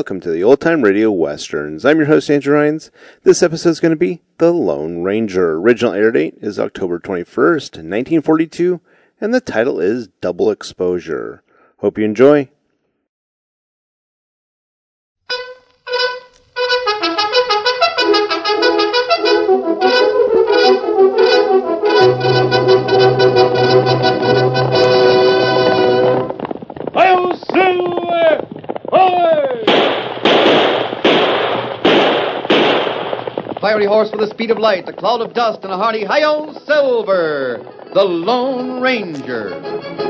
welcome to the Old Time Radio Westerns. I'm your host, Andrew Hines. This episode is going to be The Lone Ranger. Original air date is October 21st, 1942, and the title is Double Exposure. Hope you enjoy. Hi-yo, Silver! Ahoy! Fiery horse with the speed of light, a cloud of dust, and a hearty hi-yo, Silver, the Lone Ranger.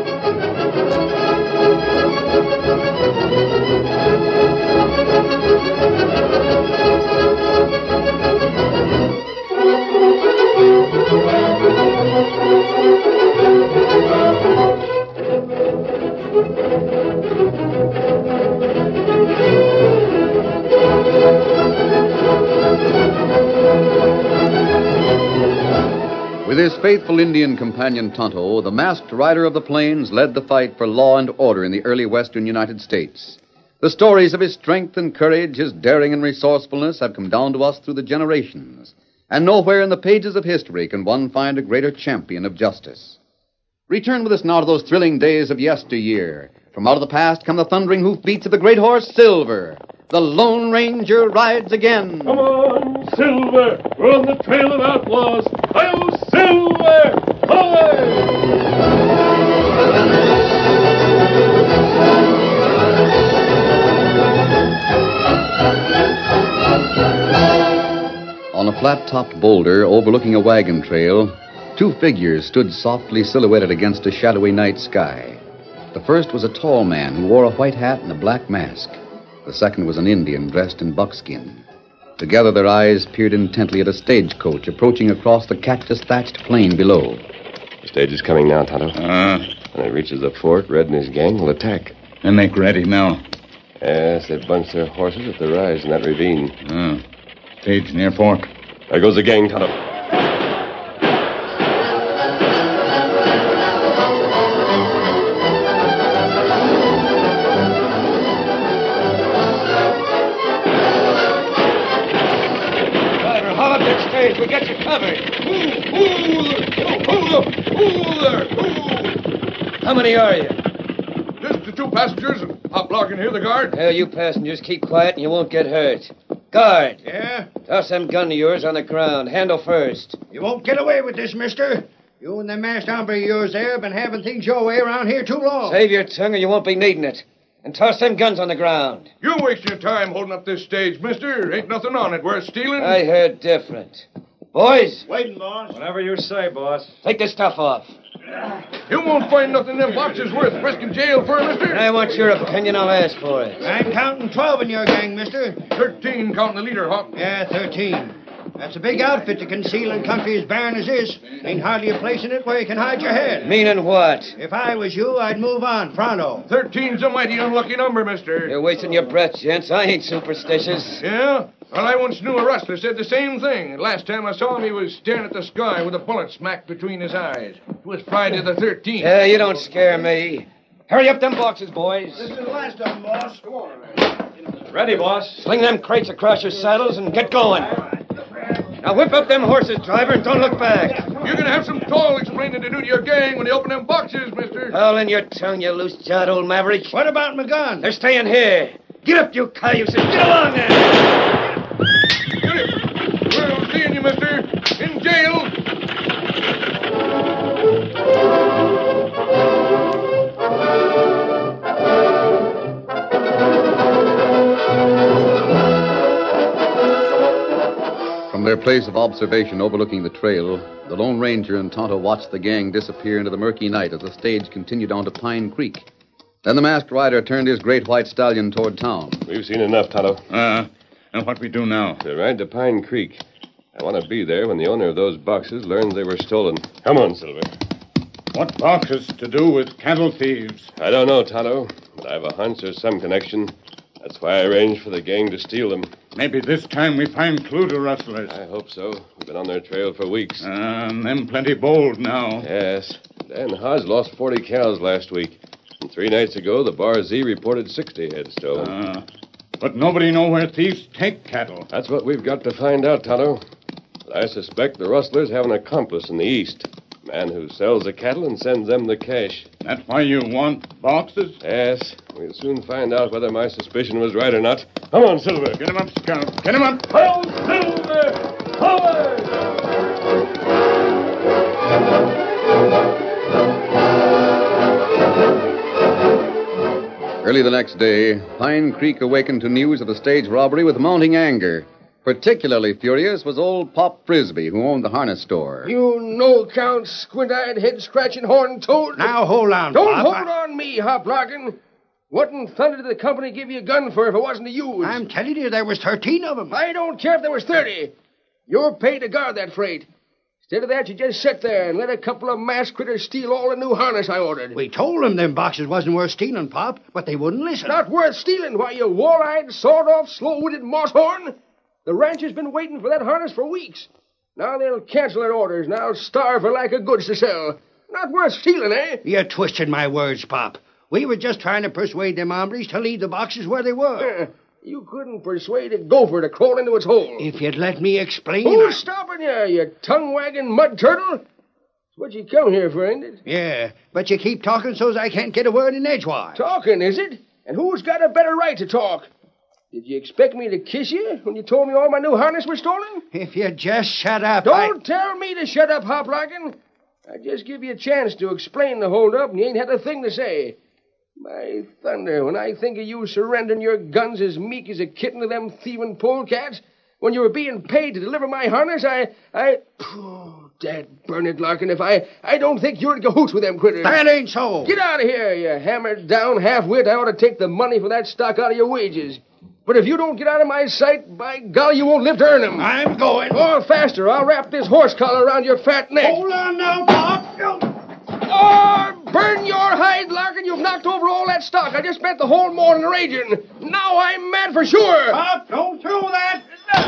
With his faithful Indian companion Tonto, the masked rider of the plains led the fight for law and order in the early western United States. The stories of his strength and courage, his daring and resourcefulness have come down to us through the generations. And nowhere in the pages of history can one find a greater champion of justice. Return with us now to those thrilling days of yesteryear. From out of the past come the thundering hoofbeats of the great horse Silver. The Lone Ranger rides again. Come on, Silver! We're on the trail of outlaws! Hi-yo, Silver! On a flat-topped boulder overlooking a wagon trail, two figures stood softly silhouetted against a shadowy night sky. The first was a tall man who wore a white hat and a black mask. The second was an Indian dressed in buckskin. Together their eyes peered intently at a stagecoach approaching across the cactus-thatched plain below. The stage is coming now, Tonto. When it reaches the fort, Red and his gang will attack. And make ready now. Yes, they've bunched their horses at the rise in that ravine. Stage near fort. There goes the gang, Tonto. We got you covered. How many are you? Just the two passengers and Hoplock and here, the guard. Hell, you passengers keep quiet and you won't get hurt. Guard. Yeah? Toss them gun of yours on the ground. Handle first. You won't get away with this, mister. You and the masked hombre of yours there have been having things your way around here too long. Save your tongue or you won't be needing it. And toss them guns on the ground. You're wasting your time holding up this stage, mister. Ain't nothing on it worth stealing. I heard different. Boys. Waiting, boss. Whatever you say, boss. Take this stuff off. You won't find nothing in them boxes worth risking jail for, mister. I want your opinion. I'll ask for it. I'm counting 12 in your gang, mister. 13 counting the leader, Hop. Yeah, 13. That's a big outfit to conceal in country as barren as this. Ain't hardly a place in it where you can hide your head. Meaning what? If I was you, I'd move on, pronto. 13's a mighty unlucky number, mister. You're wasting your breath, gents. I ain't superstitious. Yeah? Well, I once knew a rustler said the same thing. Last time I saw him, he was staring at the sky with a bullet smacked between his eyes. It was Friday the 13th. Yeah, you don't scare me. Hurry up them boxes, boys. This is the last of them, boss. Come on. Ready, boss. Sling them crates across your saddles and get going. Now whip up them horses, driver, and don't look back. You're going to have some tall explaining to do to your gang when they open them boxes, mister. Hold in your tongue, you loose-jawed old maverick. What about my gun? They're staying here. Get up, you cayuses. Get along there. Get it. We're seeing you, mister. In jail. From their place of observation overlooking the trail, the Lone Ranger and Tonto watched the gang disappear into the murky night as the stage continued on to Pine Creek. Then the masked rider turned his great white stallion toward town. We've seen enough, Tonto. And what we do now? To ride to Pine Creek. I want to be there when the owner of those boxes learns they were stolen. Come on, Silver. What boxes to do with cattle thieves? I don't know, Tonto, but I have a hunch there's some connection. That's why I arranged for the gang to steal them. Maybe this time we find clue to rustlers. I hope so. We've been on their trail for weeks. And them plenty bold now. Yes. Dan Hodge lost 40 cows last week. And 3 nights ago, the Bar Z reported 60 head stolen. But nobody know where thieves take cattle. That's what we've got to find out, Tonto. I suspect the rustlers have an accomplice in the east. A man who sells the cattle and sends them the cash. That's why you want boxes? Yes, we'll soon find out whether my suspicion was right or not. Come on, Silver. Get him up, Scout. Get him up. Ho, Silver! Forward! Early the next day, Pine Creek awakened to news of the stage robbery with mounting anger. Particularly furious was old Pop Frisbee, who owned the harness store. You no-account, squint-eyed, head-scratching, horn-toad. Now, hold on, Don't Pop. hold on me, Hop Larkin. What in thunder did the company give you a gun for if it wasn't to use? I'm telling you, there was 13 of them. I don't care if there was 30. You're paid to guard that freight. Instead of that, you just sit there and let a couple of masked critters steal all the new harness I ordered. We told them boxes wasn't worth stealing, Pop, but they wouldn't listen. Not worth stealing. Why, you wall-eyed, sawed-off, slow-witted moss-horn. The ranch has been waiting for that harness for weeks. Now they'll cancel their orders, and I'll starve for lack of goods to sell. Not worth stealing, eh? You're twisting my words, Pop. We were just trying to persuade them hombres to leave the boxes where they were. You couldn't persuade a gopher to crawl into its hole. If you'd let me explain... Who's stopping you, you tongue-wagging mud turtle? That's what you come here for, ain't it? Yeah, but you keep talking so's I can't get a word in edgewise. Talking, is it? And who's got a better right to talk? Did you expect me to kiss you when you told me all my new harness was stolen? If you just shut up, Don't tell me to shut up, Hop Larkin. I just give you a chance to explain the holdup, and you ain't had a thing to say. My thunder, when I think of you surrendering your guns as meek as a kitten to them thieving polecats, when you were being paid to deliver my harness, Dad burn it, Larkin, if I don't think you're in cahoots with them critters. That ain't so. Get out of here, you hammered down half-wit. I ought to take the money for that stock out of your wages. But if you don't get out of my sight, by golly, you won't live to earn them. I'm going. Oh, faster. I'll wrap this horse collar around your fat neck. Hold on now, Pop. Oh, burn your hide, Larkin. You've knocked over all that stock. I just spent the whole morning raging. Now I'm mad for sure. Pop, don't throw that.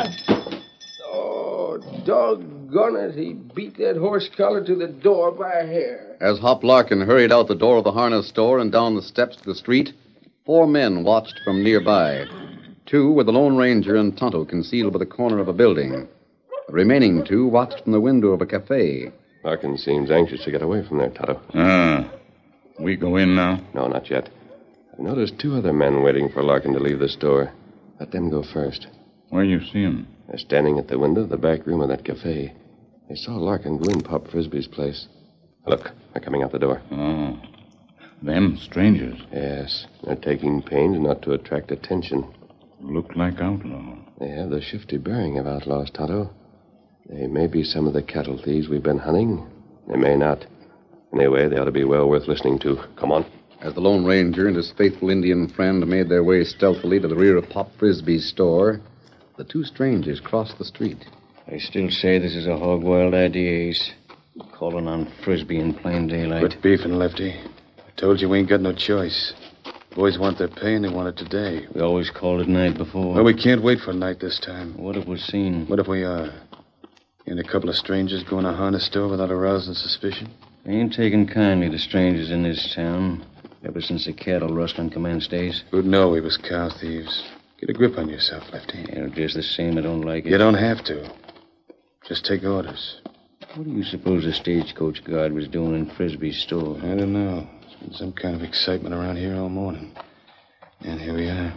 Oh, doggone it. He beat that horse collar to the door by a hair. As Hop Larkin hurried out the door of the harness store and down the steps to the street, 4 men watched from nearby. 2 with the Lone Ranger and Tonto concealed by the corner of a building. The remaining 2 watched from the window of a cafe. Larkin seems anxious to get away from there, Tonto. We go in now? No, not yet. I've noticed 2 other men waiting for Larkin to leave the store. Let them go first. Where you see him? They're standing at the window of the back room of that cafe. They saw Larkin go in Pop Frisbee's place. Look, they're coming out the door. Oh. Them strangers. Yes, they're taking pains not to attract attention. Look like outlaws. They have the shifty bearing of outlaws, Tonto. They may be some of the cattle thieves we've been hunting. They may not. Anyway, they ought to be well worth listening to. Come on. As the Lone Ranger and his faithful Indian friend made their way stealthily to the rear of Pop Frisbee's store, the 2 strangers crossed the street. I still say this is a hog-wild idea, Ace. Calling on Frisbee in plain daylight. Quit beefing, Lefty. I told you we ain't got no choice. Boys want their pay, and they want it today. We always called it night before. Well, we can't wait for night this time. What if we're seen? What if we are? And a couple of strangers go in a harness store without arousing suspicion? I ain't taken kindly to strangers in this town ever since the cattle rustling commenced, Ace. Who'd know we was cow thieves? Get a grip on yourself, Lefty. Yeah, just the same, I don't like it. You don't have to. Just take orders. What do you suppose the stagecoach guard was doing in Frisbee's store? I don't know. There's been some kind of excitement around here all morning. And here we are.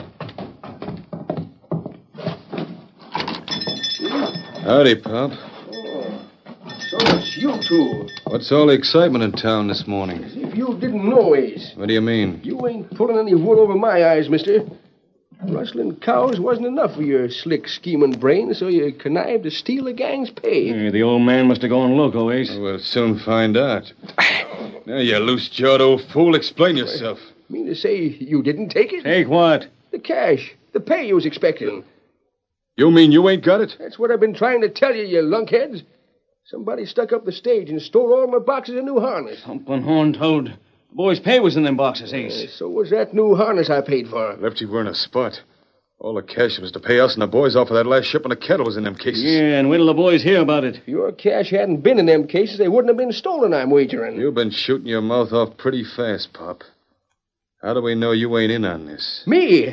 Howdy, Pop. So it's you 2. What's all the excitement in town this morning? As if you didn't know, Ace. What do you mean? You ain't pulling any wool over my eyes, mister. Rustling cows wasn't enough for your slick, scheming brain, so you connived to steal the gang's pay. Yeah, the old man must have gone loco, Ace. We'll soon find out. Now, you loose-jawed old fool, explain yourself. Mean to say you didn't take it? Take what? The cash. The pay you was expecting. You mean you ain't got it? That's what I've been trying to tell you, you lunkheads. Somebody stuck up the stage and stole all my boxes of new harness. Thumping horn toad. The boy's pay was in them boxes, Ace. So was that new harness I paid for. Lefty, we're in a spot. All the cash was to pay us and the boys off of that last shipment of cattle was in them cases. Yeah, and wait till the boys hear about it. If your cash hadn't been in them cases, they wouldn't have been stolen, I'm wagering. You've been shooting your mouth off pretty fast, Pop. How do we know you ain't in on this? Me?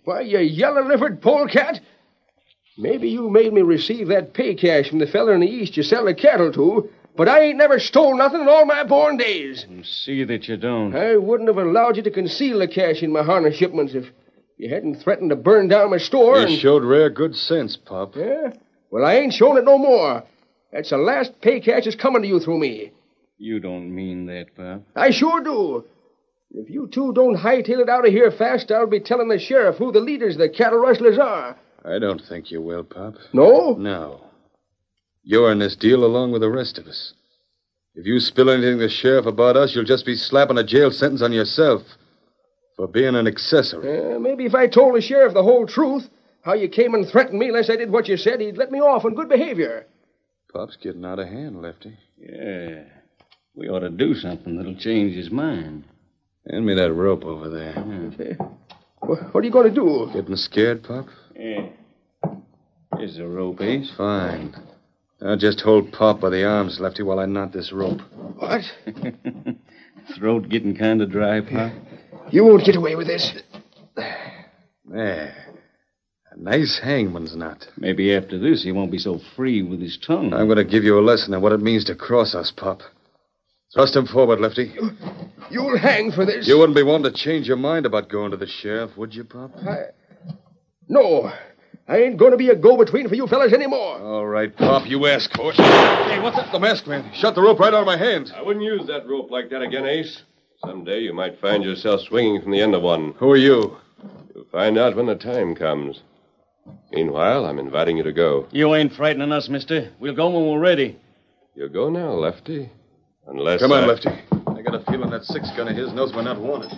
Why, you yellow-livered polecat. Maybe you made me receive that pay cash from the feller in the east you sell the cattle to, but I ain't never stole nothing in all my born days. See that you don't. I wouldn't have allowed you to conceal the cash in my harness shipments if you hadn't threatened to burn down my store. You showed rare good sense, Pop. Yeah? Well, I ain't showing it no more. That's the last pay cash that's coming to you through me. You don't mean that, Pop. I sure do. If you two don't hightail it out of here fast, I'll be telling the sheriff who the leaders of the cattle rustlers are. I don't think you will, Pop. No? No. You're in this deal along with the rest of us. If you spill anything to the sheriff about us, you'll just be slapping a jail sentence on yourself for being an accessory. Maybe if I told the sheriff the whole truth, how you came and threatened me unless I did what you said, he'd let me off on good behavior. Pop's getting out of hand, Lefty. Yeah. We ought to do something that'll change his mind. Hand me that rope over there. What are you going to do? Getting scared, Pop? Yeah. Here's the rope, Ace. Fine. Now just hold Pop by the arms, Lefty, while I knot this rope. What? Throat getting kind of dry, Pop? You won't get away with this. There. A nice hangman's knot. Maybe after this he won't be so free with his tongue. I'm going to give you a lesson on what it means to cross us, Pop. Thrust him forward, Lefty. You'll hang for this. You wouldn't be one to change your mind about going to the sheriff, would you, Pop? No. I ain't going to be a go-between for you fellas anymore. All right, Pop, you ask for it. Hey, what's that? The masked man. Shot the rope right out of my hand. I wouldn't use that rope like that again, Ace. Someday you might find yourself swinging from the end of one. Who are you? You'll find out when the time comes. Meanwhile, I'm inviting you to go. You ain't frightening us, mister. We'll go when we're ready. You'll go now, Lefty. Unless Come on, Lefty. I got a feeling that 6-gun of his knows we're not wanted.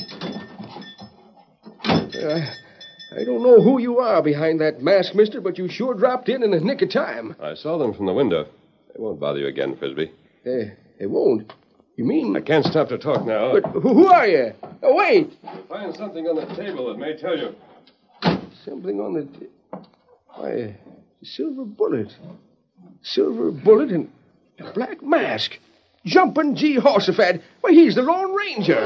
I don't know who you are behind that mask, mister, but you sure dropped in the nick of time. I saw them from the window. They won't bother you again, Frisbee. They won't. You mean? I can't stop to talk now. But who are you? Oh, wait. You'll find something on the table that may tell you. Something on the... Why, silver bullet. Silver bullet and a black mask. Jumpin' G. Horsefat. Why, he's the Lone Ranger.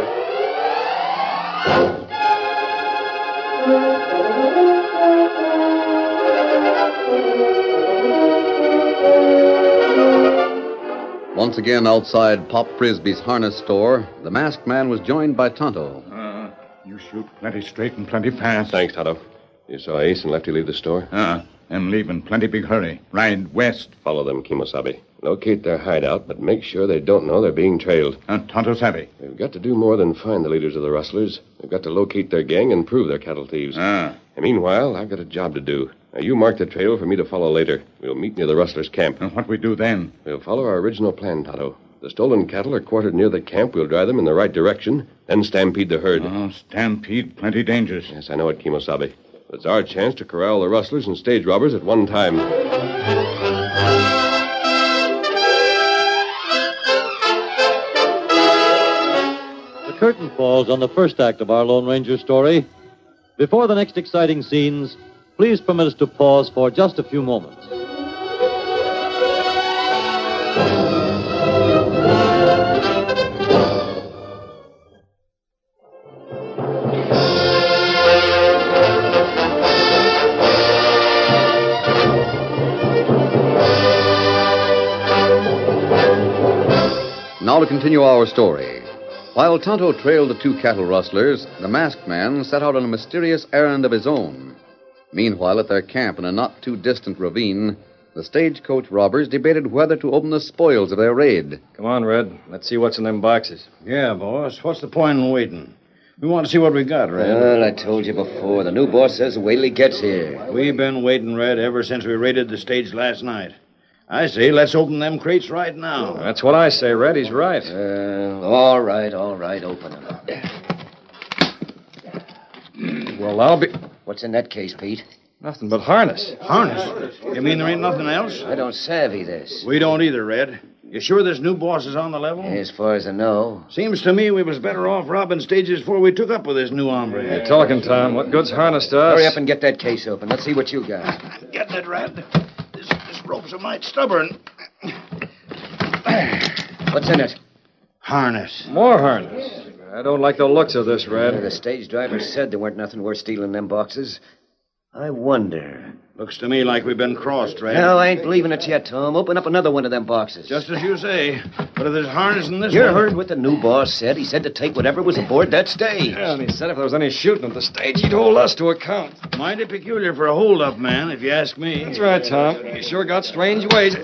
Once again outside Pop Frisbee's harness store, the masked man was joined by Tonto. You shoot plenty straight and plenty fast. Thanks, Tonto. You saw Ace and Lefty leave the store? And leave in plenty big hurry. Ride west. Follow them, Kimosabe. Locate their hideout, but make sure they don't know they're being trailed. Tonto savvy. We've got to do more than find the leaders of the rustlers. We've got to locate their gang and prove they're cattle thieves. And meanwhile, I've got a job to do. Now, you mark the trail for me to follow later. We'll meet near the rustlers' camp. And what we do then? We'll follow our original plan, Tonto. The stolen cattle are quartered near the camp. We'll drive them in the right direction, then stampede the herd. Stampede, plenty dangerous. Yes, I know it, Kimosabe. But it's our chance to corral the rustlers and stage robbers at one time. The curtain falls on the first act of our Lone Ranger story. Before the next exciting scenes, please permit us to pause for just a few moments. Now to continue our story. While Tonto trailed the two cattle rustlers, the masked man set out on a mysterious errand of his own. Meanwhile, at their camp in a not-too-distant ravine, the stagecoach robbers debated whether to open the spoils of their raid. Come on, Red. Let's see what's in them boxes. Yeah, boss. What's the point in waiting? We want to see what we got, Red. Well, I told you before. The new boss says wait till he gets here. We've been waiting, Red, ever since we raided the stage last night. I say let's open them crates right now. That's what I say, Red. He's right. All right. Open them. Well, I'll be... What's in that case, Pete? Nothing but harness. Harness? You mean there ain't nothing else? I don't savvy this. We don't either, Red. You sure this new boss is on the level? As far as I know. Seems to me we was better off robbing stages before we took up with this new hombre. You're talking, Tom. What good's harness to us? Hurry up and get that case open. Let's see what you got. Getting it, Red. This rope's a mite stubborn. What's in it? Harness. More harness. I don't like the looks of this, Red. The stage driver said there weren't nothing worth stealing them boxes. I wonder. Looks to me like we've been crossed, Red. No, I ain't believing it yet, Tom. Open up another one of them boxes. Just as you say. But if there's harness in this You one... heard what the new boss said. He said to take whatever was aboard that stage. Yeah, and he said if there was any shooting at the stage, he'd hold us to account. Mighty peculiar for a hold-up man, if you ask me. That's right, Tom. You sure got strange ways.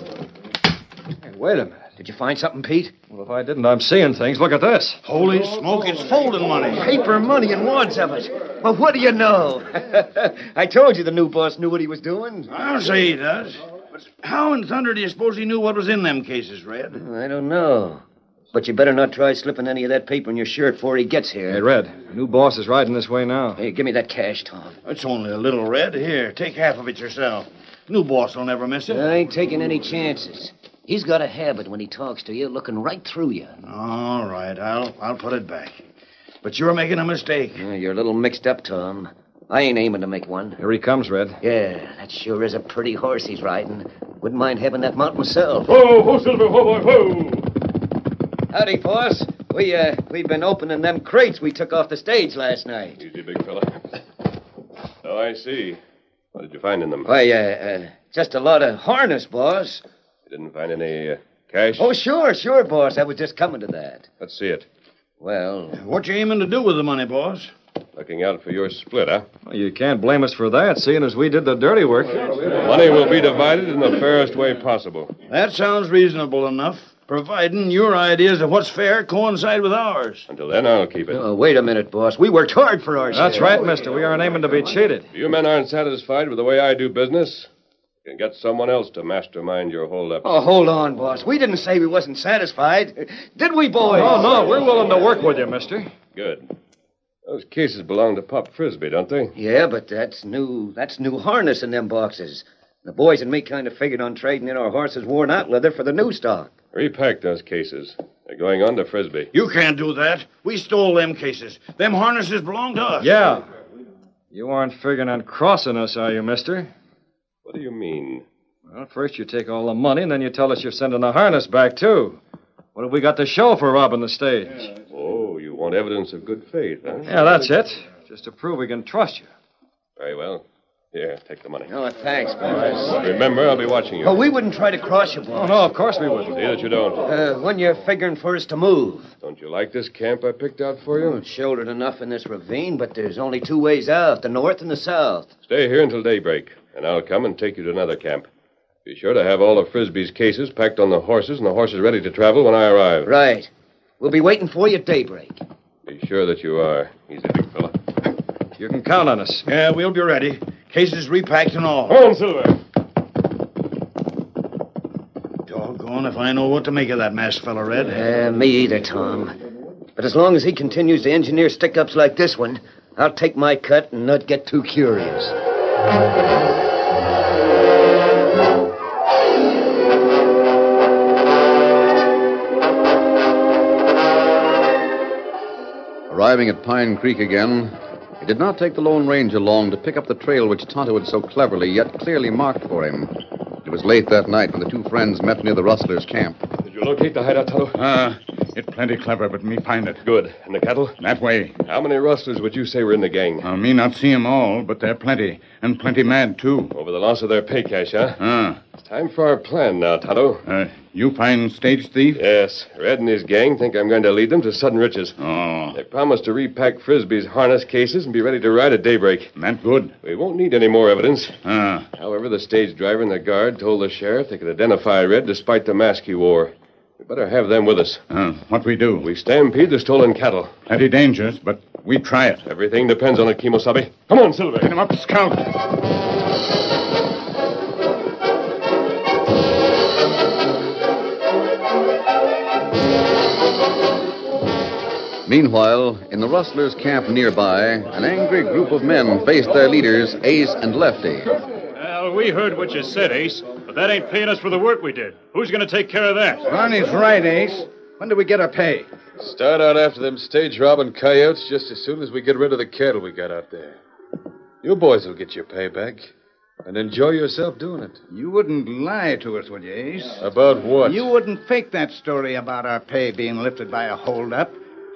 Hey, wait a minute. Did you find something, Pete? Well, if I didn't, I'm seeing things. Look at this. Holy smoke, it's folding money. Paper money and wads of it. Well, what do you know? I told you the new boss knew what he was doing. I'll say he does. But how in thunder do you suppose he knew what was in them cases, Red? I don't know. But you better not try slipping any of that paper in your shirt before he gets here. Hey, Red, the new boss is riding this way now. Hey, give me that cash, Tom. It's only a little, Red. Here, take half of it yourself. New boss will never miss it. I ain't taking any chances. He's got a habit when he talks to you, looking right through you. All right, I'll put it back. But you're making a mistake. You're a little mixed up, Tom. I ain't aiming to make one. Here he comes, Red. Yeah, that sure is a pretty horse he's riding. Wouldn't mind having that mount myself. Ho, ho, Silver, ho, boy, ho! Howdy, boss. We've been opening them crates we took off the stage last night. Easy, big fella. Oh, I see. What did you find in them? Why, just a lot of harness, boss. You didn't find any cash? Oh, sure, boss. I was just coming to that. Let's see it. Well... What you aiming to do with the money, boss? Looking out for your split, huh? Well, you can't blame us for that, seeing as we did the dirty work. The money will be divided in the fairest way possible. That sounds reasonable enough, providing your ideas of what's fair coincide with ours. Until then, I'll keep it. Oh, wait a minute, boss. We worked hard for ours. That's right, mister. We aren't aiming to be cheated. If you men aren't satisfied with the way I do business, you can get someone else to mastermind your holdup. Oh, hold on, boss. We didn't say we wasn't satisfied. Did we, boys? Oh, no. We're willing to work with you, mister. Good. Those cases belong to Pop Frisbee, don't they? Yeah, but that's new harness in them boxes. The boys and me kind of figured on trading in our horses' worn-out leather for the new stock. Repack those cases. They're going on to Frisbee. You can't do that. We stole them cases. Them harnesses belong to us. Yeah. You aren't figuring on crossing us, are you, mister? What do you mean? Well, first you take all the money, and then you tell us you're sending the harness back, too. What have we got to show for robbing the stage? Oh, you want evidence of good faith, huh? Yeah, that's it. Just to prove we can trust you. Very well. Here, take the money. Oh, thanks, boss. Remember, I'll be watching you. Oh, we wouldn't try to cross you, boss. Oh, no, of course we wouldn't. See that you don't. When you're figuring for us to move. Don't you like this camp I picked out for you? It's shouldered enough in this ravine, but there's only two ways out, the north and the south. Stay here until daybreak, and I'll come and take you to another camp. Be sure to have all of Frisbee's cases packed on the horses and the horses ready to travel when I arrive. Right. We'll be waiting for you at daybreak. Be sure that you are. Easy, big fella. You can count on us. Yeah, we'll be ready. Cases repacked and all. Come on, Silver. Doggone if I know what to make of that masked fella, Red. Me either, Tom. But as long as he continues to engineer stick-ups like this one, I'll take my cut and not get too curious. Arriving at Pine Creek again, it did not take the Lone Ranger long to pick up the trail which Tonto had so cleverly yet clearly marked for him. It was late that night when the two friends met near the rustlers' camp. Did you locate the hideout, Tonto? It plenty clever, but me find it. Good. And the cattle? That way. How many rustlers would you say were in the gang? Me not see 'em all, but they're plenty. And plenty mad, too. Over the loss of their pay cash, huh? It's time for our plan now, Tonto. You find stage thief? Yes. Red and his gang think I'm going to lead them to sudden riches. Oh. They promised to repack Frisbee's harness cases and be ready to ride at daybreak. That good. We won't need any more evidence. However, the stage driver and the guard told the sheriff they could identify Red despite the mask he wore. We better have them with us. What we do? We stampede the stolen cattle. Plenty dangerous, but we try it. Everything depends on it, Kimosabe. Come on, Silver. Get him up, Scout. Meanwhile, in the rustlers' camp nearby, an angry group of men faced their leaders, Ace and Lefty. Well, we heard what you said, Ace, but that ain't paying us for the work we did. Who's going to take care of that? Ronnie's right, Ace. When do we get our pay? Start out after them stage robbing coyotes just as soon as we get rid of the cattle we got out there. You boys will get your pay back. And enjoy yourself doing it. You wouldn't lie to us, would you, Ace? About what? You wouldn't fake that story about our pay being lifted by a holdup.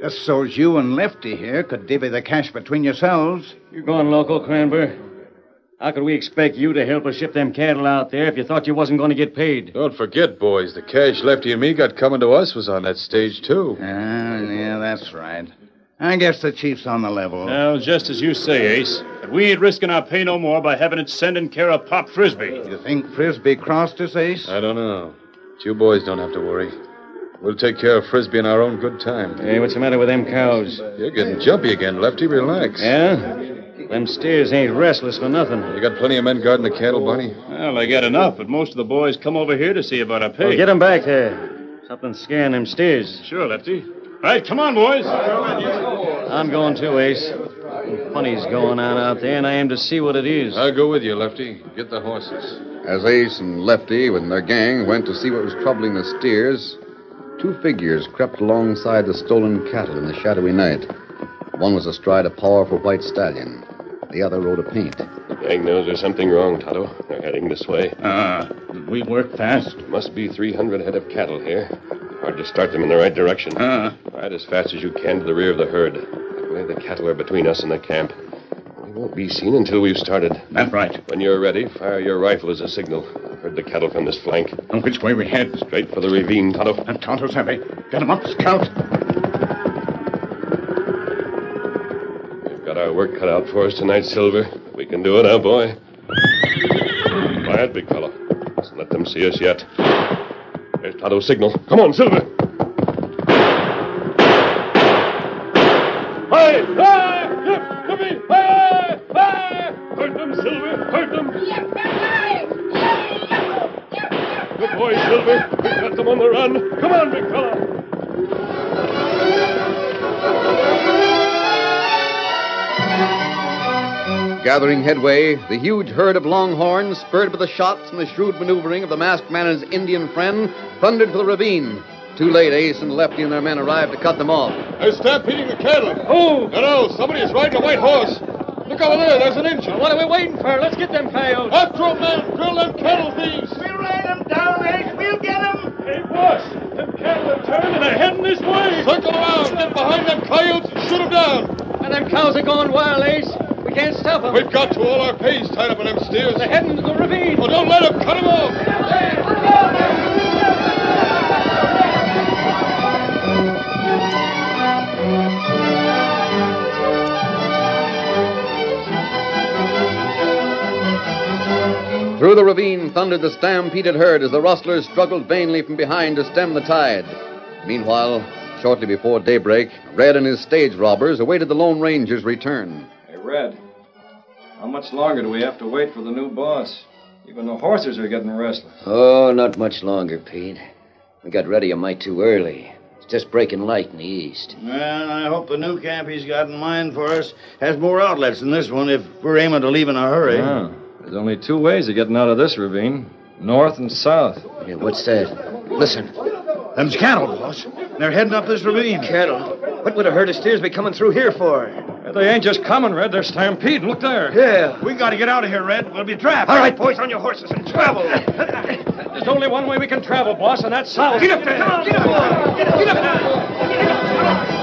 Just so's you and Lefty here could divvy the cash between yourselves. You're going local, Cranber. How could we expect you to help us ship them cattle out there if you thought you wasn't going to get paid? Don't forget, boys, the cash Lefty and me got coming to us was on that stage, too. Yeah, that's right. I guess the chief's on the level. Well, just as you say, Ace. But we ain't risking our pay no more by having it sent in care of Pop Frisbee. You think Frisbee crossed us, Ace? I don't know. But you boys don't have to worry. We'll take care of Frisbee in our own good time. Hey, what's the matter with them cows? You're getting jumpy again, Lefty. Relax. Yeah? Them steers ain't restless for nothing. You got plenty of men guarding the cattle, Barney? Well, I got enough, but most of the boys come over here to see about our pay. Well, get them back there. Something's scaring them steers. Sure, Lefty. All right, come on, boys. I'm going too, Ace. Funny's going on out there, and I aim to see what it is. I'll go with you, Lefty. Get the horses. As Ace and Lefty, with their gang, went to see what was troubling the steers, two figures crept alongside the stolen cattle in the shadowy night. One was astride a powerful white stallion. The other rode a paint. The gang knows there's something wrong, Tonto. They're heading this way. Did we work fast? Must be 300 head of cattle here. Hard to start them in the right direction. Ride as fast as you can to the rear of the herd. That way the cattle are between us and the camp. We won't be seen until we've started. That's right. When you're ready, fire your rifle as a signal. I've heard the cattle from this flank. And which way we head? Straight for the ravine, Tonto. And Tonto's heavy. Get him up, Scout. We've got our work cut out for us tonight, Silver. We can do it, huh, boy? Quiet, big fellow. Mustn't let them see us yet. There's Tonto's signal. Come on, Silver. Hi! Hi! Come in! Hi! Hi! Hurt them, Silver! Hurt them! Good boy, Silver. We've got them on the run. Come on, big fella. Gathering headway, the huge herd of longhorns, spurred by the shots and the shrewd maneuvering of the masked man and his Indian friend, thundered for the ravine. Too late, Ace and Lefty and their men arrived to cut them off. They're stampeding the cattle. Who? No, somebody is riding a white horse. Look over there, there's an engine. What are we waiting for? Let's get them coyotes. After them, man. Drill them cattle thieves. We'll ride them down, Ace. We'll get them. Hey, boss. Them cattle are turned and they're heading this way. Circle around. Get behind them coyotes and shoot them down. And them cows are going wild, Ace. We can't stop them. We've got to. All our pay's tied up in them steers. They're heading to the ravine. Oh, don't let them. Cut them off. Through the ravine thundered the stampeded herd as the rustlers struggled vainly from behind to stem the tide. Meanwhile, shortly before daybreak, Red and his stage robbers awaited the Lone Ranger's return. Hey, Red, how much longer do we have to wait for the new boss? Even the horses are getting restless. Oh, not much longer, Pete. We got ready a mite too early. It's just breaking light in the east. Well, I hope the new camp he's got in mind for us has more outlets than this one if we're aiming to leave in a hurry. Yeah. There's only two ways of getting out of this ravine. North and south. Yeah, what's that? Listen. Them's cattle, boss. They're heading up this ravine. Cattle? What would a herd of steers be coming through here for? They ain't just coming, Red. They're stampeding. Look there. Yeah. We got to get out of here, Red. We'll be trapped. All right, boys, on your horses and travel. There's only one way we can travel, boss, and that's south. Get up there. Come on, get up. Get up. Get up.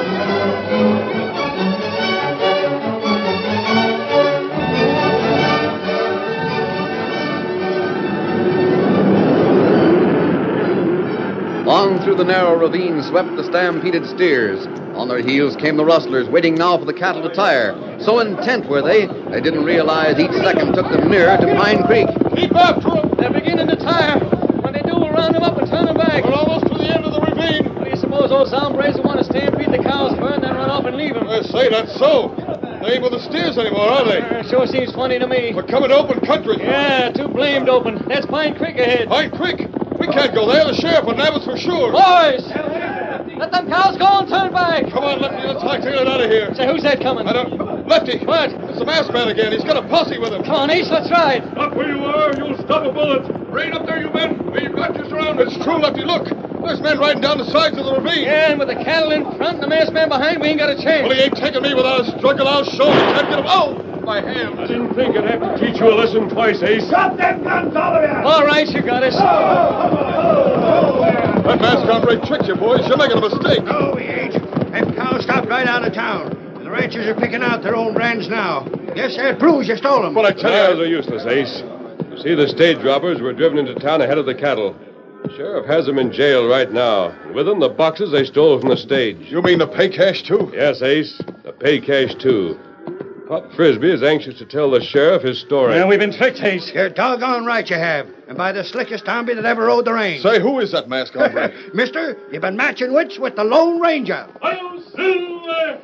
On through the narrow ravine swept the stampeded steers. On their heels came the rustlers, waiting now for the cattle to tire. So intent were they didn't realize each second took them nearer to Pine Creek. Keep after them. They're beginning to tire. When they do, we'll round them up and turn them back. We're almost to the end of the ravine. What do you suppose those hombres will want to stampede the cows for and then run off and leave them? I say, that's so. They ain't with the steers anymore, are they? Sure seems funny to me. We're coming to open country. Yeah, too blamed open. That's Pine Creek ahead. Pine Creek? We can't go there. The sheriff would nab us for sure. Boys! Let them cows go and turn back. Come on, Lefty. Let's get it out of here. Say, who's that coming? I don't... Lefty. What? It's the masked man again. He's got a posse with him. Come on, Ace. Let's ride. Stop where you are. You'll stop a bullet. Rain up there, you men. We've got you surrounded. It's true, Lefty. Look. There's men riding down the sides of the ravine. Yeah, and with the cattle in front and the masked man behind, we ain't got a chance. Well, he ain't taking me without a struggle. I'll show him. Can't get him. Oh! My hand. I didn't think I'd have to teach you a lesson twice, Ace. Drop them guns, all of you! All right, you got us. That masked hombre tricked you, boys. You're making a mistake. No, we ain't. Them cows stop right out of town. And the ranchers are picking out their own brands now. Yes, that proves you stole them. Well, I tell you, they're useless, Ace. You see, the stage robbers were driven into town ahead of the cattle. The sheriff has them in jail right now. And with them, the boxes they stole from the stage. You mean the pay cash, too? Yes, Ace. The pay cash, too. Pop Frisbee is anxious to tell the sheriff his story. Well, we've been tricked, Ace. You're doggone right you have. And by the slickest hombre that ever rode the range. Say, who is that masked hombre? Mister, you've been matching wits with the Lone Ranger. Hail, Silver!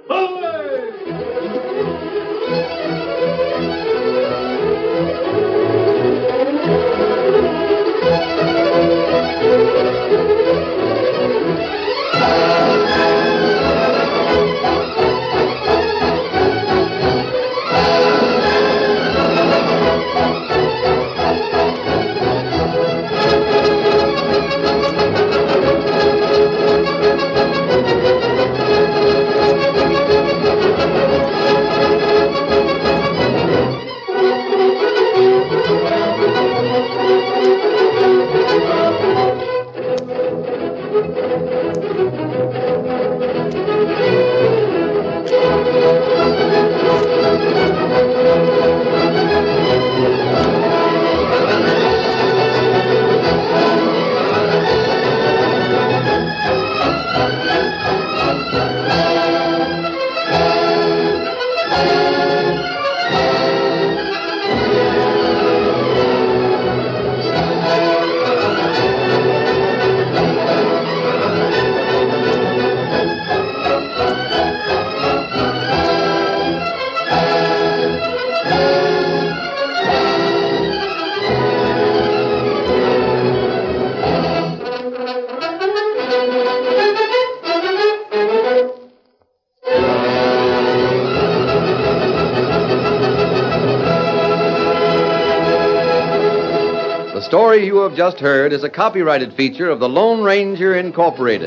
The story you have just heard is a copyrighted feature of the Lone Ranger Incorporated.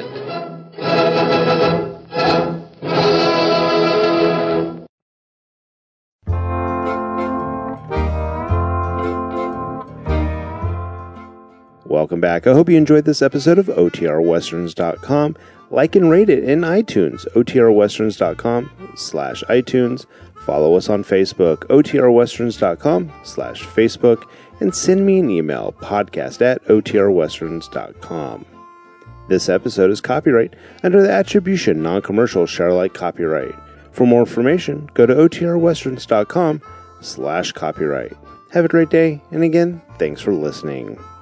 Welcome back. I hope you enjoyed this episode of OTRWesterns.com. Like and rate it in iTunes, OTRWesterns.com/iTunes. Follow us on Facebook, OTRWesterns.com/Facebook, and send me an email, podcast@OTRWesterns.com. This episode is copyright under the Attribution Non-Commercial Share-alike copyright. For more information, go to OTRWesterns.com/copyright. Have a great day, and again, thanks for listening.